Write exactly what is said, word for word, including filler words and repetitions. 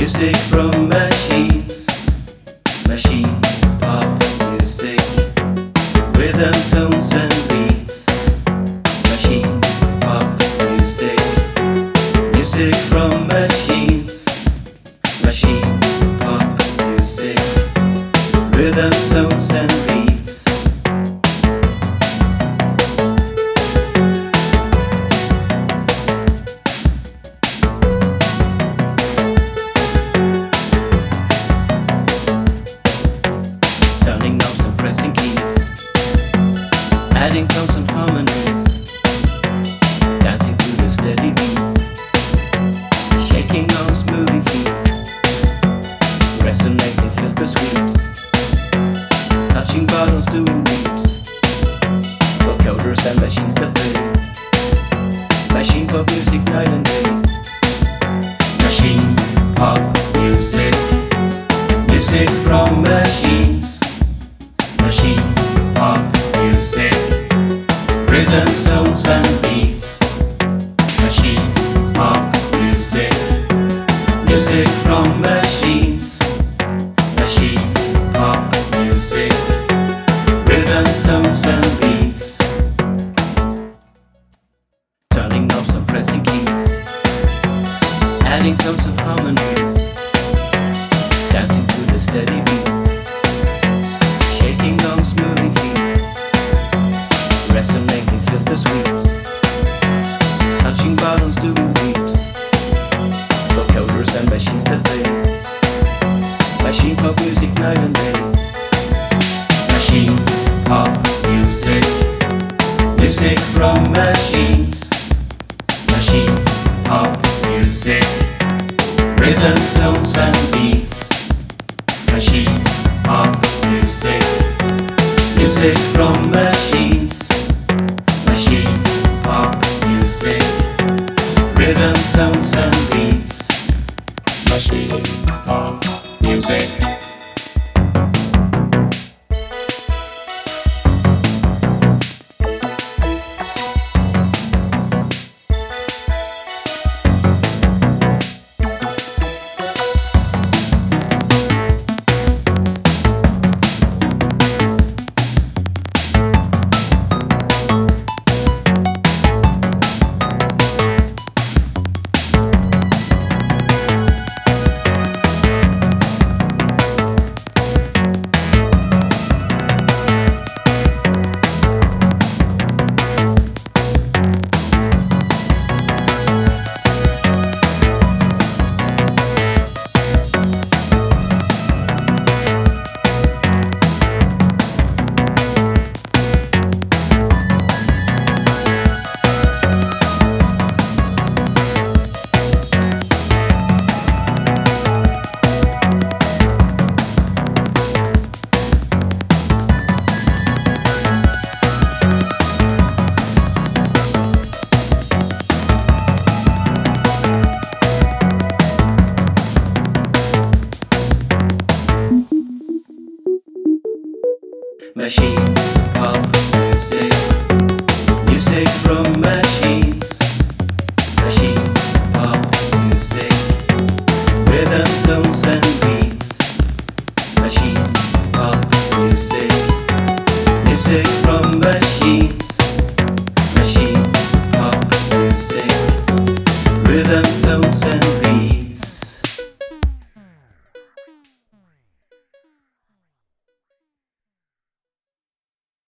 Music from machines, machine pop music, rhythm, tones and beats. Machine pop music, music from machines, machine pop music, rhythm, tones and beats. Turning knobs and pressing keys, adding tones and harmonies, dancing to the steady beat, shaking arms, moving feet, resonating filter sweeps, touching buttons, doing leaps, vocoders and machines that play, machine pop music night and day. Machine pop music, music from machines, machine pop music, rhythms, tones and beats. Machine pop music, music from machines, machine pop music, rhythms, tones and beats. Turning knobs and pressing keys, adding tones and harmonies, dancing to the steady beat, shaking arms, moving feet, resonating filter sweeps, touching buttons, doing leaps, vocoders and machines that play, machine pop music night and day. Machine pop music, music from machines, machine pop music, rhythms, tones and beats. Machine pop music, music from machines, machine pop music, rhythms, tones and beats. Machine pop music. Machine pop music, music from machines, machine pop music, rhythm, tones and